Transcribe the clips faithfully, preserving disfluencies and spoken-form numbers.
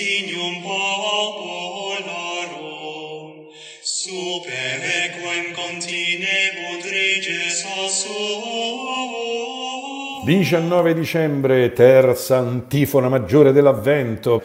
signum popularum, super equem continebut reges assuo. diciannove dicembre, terza antifona maggiore dell'Avvento.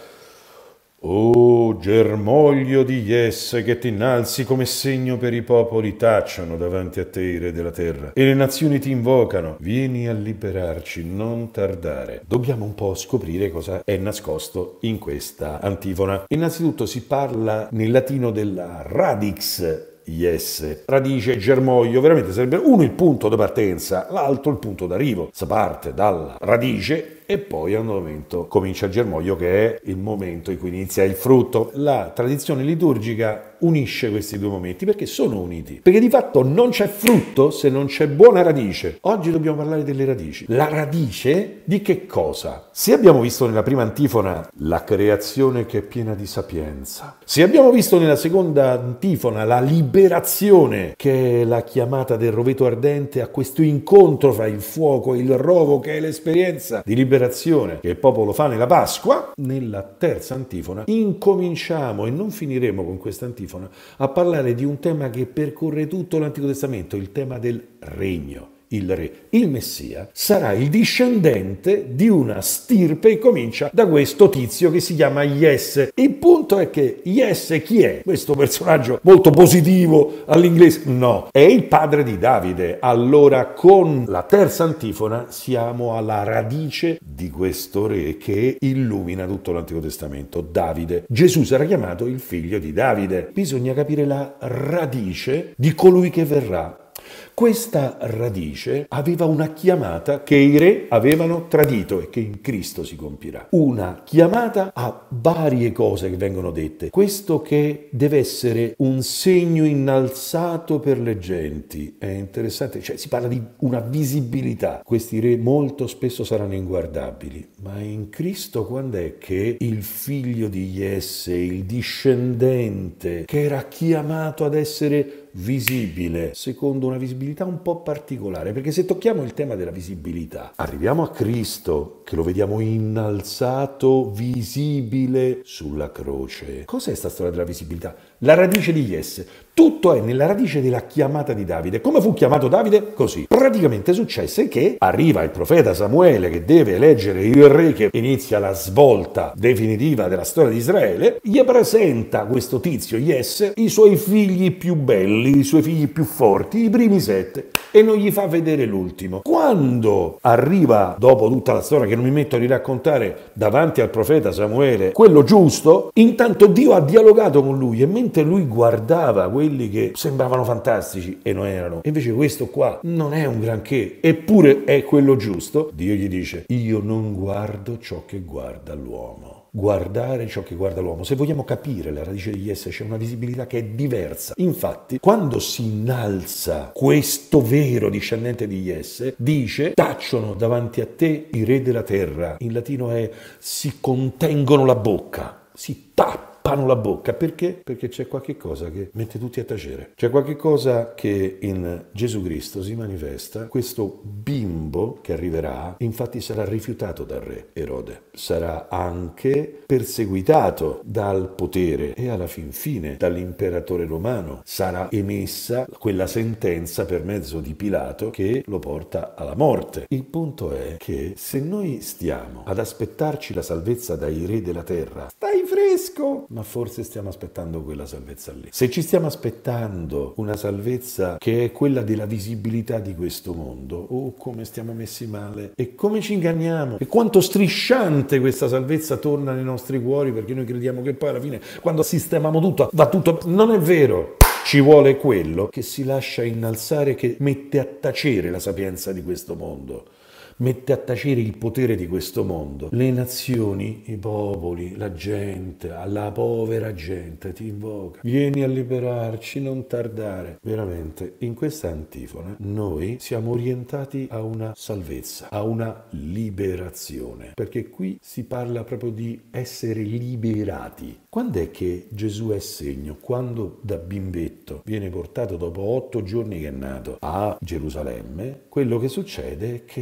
O germoglio di Iesse, che ti innalzi come segno per i popoli, tacciono davanti a te, re della terra, e le nazioni ti invocano. Vieni a liberarci, non tardare. Dobbiamo un po' scoprire cosa è nascosto in questa antifona. Innanzitutto si parla nel latino della radix Iesse, radice, germoglio, veramente sarebbe uno il punto di partenza, l'altro il punto d'arrivo. Si parte dalla radice e poi a un momento comincia il germoglio, che è il momento in cui inizia il frutto. La tradizione liturgica unisce questi due momenti perché sono uniti, perché di fatto non c'è frutto se non c'è buona radice. Oggi dobbiamo parlare delle radici. La radice di che cosa? Se abbiamo visto nella prima antifona la creazione che è piena di sapienza, se abbiamo visto nella seconda antifona la liberazione, che è la chiamata del roveto ardente a questo incontro fra il fuoco e il rovo, che è l'esperienza di liberazione che il popolo fa nella Pasqua, nella terza antifona incominciamo, e non finiremo con questa antifona, a parlare di un tema che percorre tutto l'Antico Testamento, il tema del regno. Il re, il Messia, sarà il discendente di una stirpe e comincia da questo tizio che si chiama Iesse. Il punto è che Iesse chi è? Questo personaggio molto positivo all'inglese? No, è il padre di Davide. Allora con la terza antifona siamo alla radice di questo re che illumina tutto l'Antico Testamento, Davide. Gesù sarà chiamato il figlio di Davide. Bisogna capire la radice di colui che verrà. Questa radice aveva una chiamata che i re avevano tradito e che in Cristo si compirà. Una chiamata a varie cose che vengono dette. Questo che deve essere un segno innalzato per le genti. È interessante, cioè si parla di una visibilità. Questi re molto spesso saranno inguardabili, ma in Cristo quando è che il figlio di Iesse, il discendente, che era chiamato ad essere visibile, secondo una visibilità un po' particolare, perché se tocchiamo il tema della visibilità, arriviamo a Cristo, che lo vediamo innalzato, visibile sulla croce. Cos'è sta storia della visibilità? La radice di Iesse. Tutto è nella radice della chiamata di Davide. Come fu chiamato Davide? Così. Praticamente successe che arriva il profeta Samuele che deve eleggere il re, che inizia la svolta definitiva della storia di Israele, gli presenta questo tizio Iesse i suoi figli più belli, i suoi figli più forti, i primi sette, e non gli fa vedere l'ultimo. Quando arriva, dopo tutta la storia che non mi metto a raccontare, davanti al profeta Samuele, quello giusto, intanto Dio ha dialogato con lui, e mentre lui guardava quelli che sembravano fantastici e non erano, invece questo qua non è un granché, eppure è quello giusto, Dio gli dice: io non guardo ciò che guarda l'uomo. Guardare ciò che guarda l'uomo. Se vogliamo capire la radice di Iesse, c'è una visibilità che è diversa. Infatti, quando si innalza questo vero discendente di Iesse, dice: tacciono davanti a te i re della terra. In latino è si contengono la bocca, si tappano la bocca. Perché? Perché c'è qualche cosa che mette tutti a tacere. C'è qualche cosa che in Gesù Cristo si manifesta. Questo bimbo che arriverà, infatti, sarà rifiutato dal re Erode. Sarà anche perseguitato dal potere e alla fin fine dall'imperatore romano. Sarà emessa quella sentenza per mezzo di Pilato che lo porta alla morte. Il punto è che se noi stiamo ad aspettarci la salvezza dai re della terra, stai fresco! Ma forse stiamo aspettando quella salvezza lì. Se ci stiamo aspettando una salvezza che è quella della visibilità di questo mondo, oh come stiamo messi male e come ci inganniamo, e quanto strisciante questa salvezza torna nei nostri cuori, perché noi crediamo che poi alla fine, quando sistemiamo tutto, va tutto. Non è vero. Ci vuole quello che si lascia innalzare, che mette a tacere la sapienza di questo mondo, mette a tacere il potere di questo mondo. Le nazioni, i popoli, la gente, la povera gente ti invoca. Vieni a liberarci, non tardare. Veramente, in questa antifona noi siamo orientati a una salvezza, a una liberazione, perché qui si parla proprio di essere liberati. Quando è che Gesù è segno? Quando da bimbetto viene portato dopo otto giorni che è nato a Gerusalemme, quello che succede è che c'è una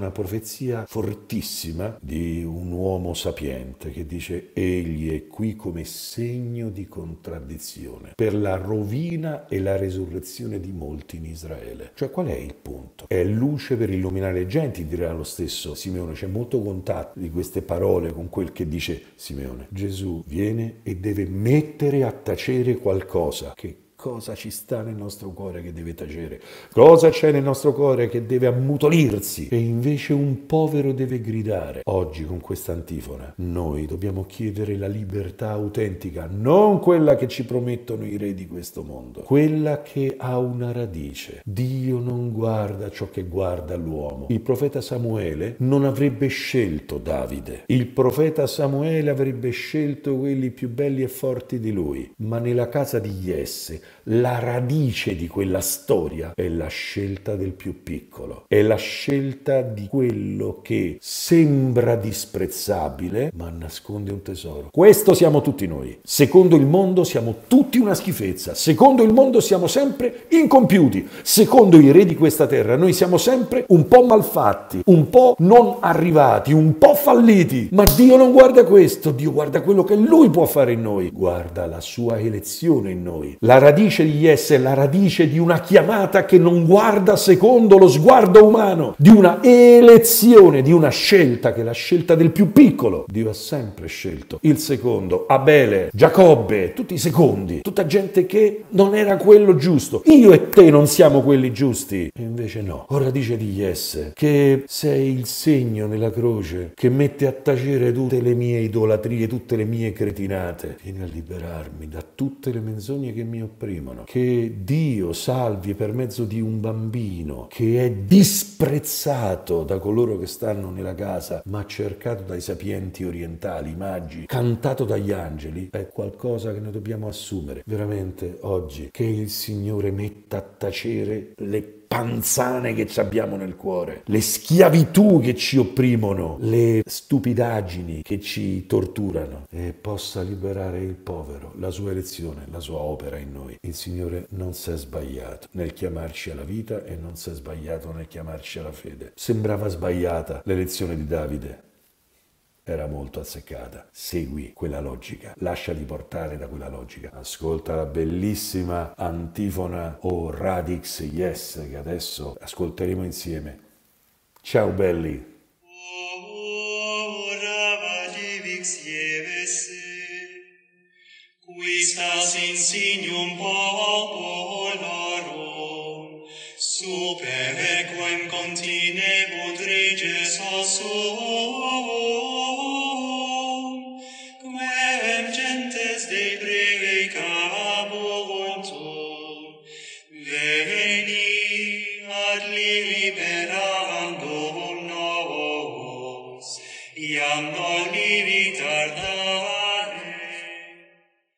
una profezia fortissima di un uomo sapiente che dice: egli è qui come segno di contraddizione per la rovina e la resurrezione di molti in Israele. Cioè, qual è il punto? È luce per illuminare le genti, dirà lo stesso Simeone. C'è molto contatto di queste parole con quel che dice Simeone. Gesù viene e deve mettere a tacere qualcosa. Che cosa ci sta nel nostro cuore che deve tacere? Cosa c'è nel nostro cuore che deve ammutolirsi? E invece un povero deve gridare. Oggi con questa antifona noi dobbiamo chiedere la libertà autentica, non quella che ci promettono i re di questo mondo, quella che ha una radice. Dio non guarda ciò che guarda l'uomo. Il profeta Samuele non avrebbe scelto Davide. Il profeta Samuele avrebbe scelto quelli più belli e forti di lui. Ma nella casa di Jesse la radice di quella storia è la scelta del più piccolo, è la scelta di quello che sembra disprezzabile ma nasconde un tesoro. Questo siamo tutti noi. Secondo il mondo siamo tutti una schifezza, secondo il mondo siamo sempre incompiuti, secondo i re di questa terra noi siamo sempre un po' malfatti, un po' non arrivati, un po' falliti, ma Dio non guarda questo, Dio guarda quello che Lui può fare in noi, guarda la sua elezione in noi. La radice di Jesse è la radice di una chiamata che non guarda secondo lo sguardo umano, di una elezione, di una scelta che è la scelta del più piccolo. Dio ha sempre scelto il secondo, Abele, Giacobbe, tutti i secondi, tutta gente che non era quello giusto. Io e te non siamo quelli giusti, e invece no. Ora dice di Jesse che sei il segno nella croce che mette a tacere tutte le mie idolatrie, tutte le mie cretinate. Vieni a liberarmi da tutte le menzogne che mi opprimono. Che Dio salvi per mezzo di un bambino che è disprezzato da coloro che stanno nella casa, ma cercato dai sapienti orientali, i magi, cantato dagli angeli, è qualcosa che noi dobbiamo assumere veramente oggi. Che il Signore metta a tacere le panzane che ci abbiamo nel cuore, le schiavitù che ci opprimono, le stupidaggini che ci torturano, e possa liberare il povero, la sua elezione, la sua opera in noi. Il Signore non si è sbagliato nel chiamarci alla vita e non si è sbagliato nel chiamarci alla fede. Sembrava sbagliata l'elezione di Davide, era molto azzeccata. Segui quella logica, lasciati portare da quella logica. Ascolta la bellissima antifona o Radix Yes che adesso ascolteremo insieme. Ciao belli! Quistas insignum popularum super equem continebut reges ossum, quem gentes Dei precabuntur, veni ad liberandum nos, iam noli tarda